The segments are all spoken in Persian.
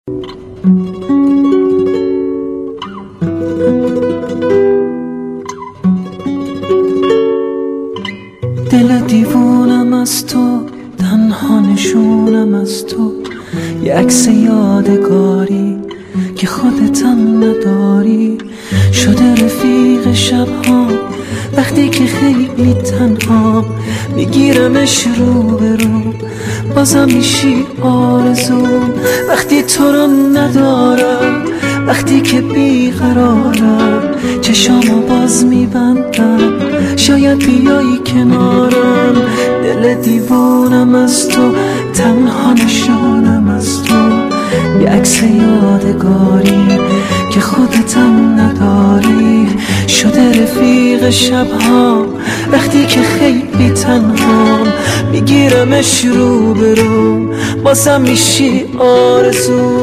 دل دیوونم از تو، تنها نشونم از تو، یه عکس یادگاری که خودتم نداری. شده رفیق شبها وقتی که خیلی تنها، میگیرمش رو به رو، بازم میشی آرزوم. وقتی تو رو ندارم، وقتی که بیقرارم، چشامو باز میبندم، شاید بیایی کنارم. دل دیوونم از تو، تنها نشونم از تو، یه عکس یادگاری که خودتم نداری. شده رفیق شبها وقتی که خیلی تنها، میگیرمش رو به رو، بازم میشی آرزو.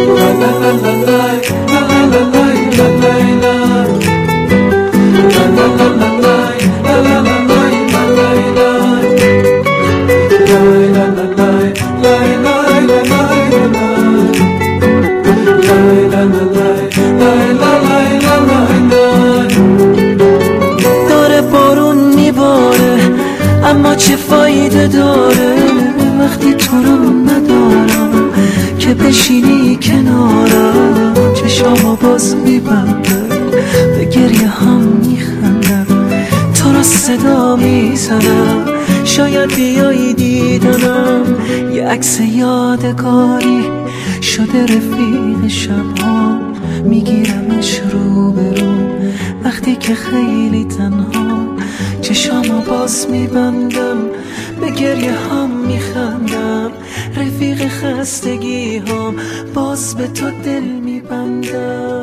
داره بارون میباره اما چه فایده داره وقتی تو رو ندارم که بشینی کنارم. چشامو باز میبندم، به گریه هم میخندم، تو رو صدا میزنم، شاید بیایی دیدنم. یه عکس یادگاری شده رفیق شبها، میگیرمش رو به رو وقتی که خیلی تنها. چشامو باز میبندم، به گریه هم میخندم، رفیق خستگی هم باز به تو دل میبندم.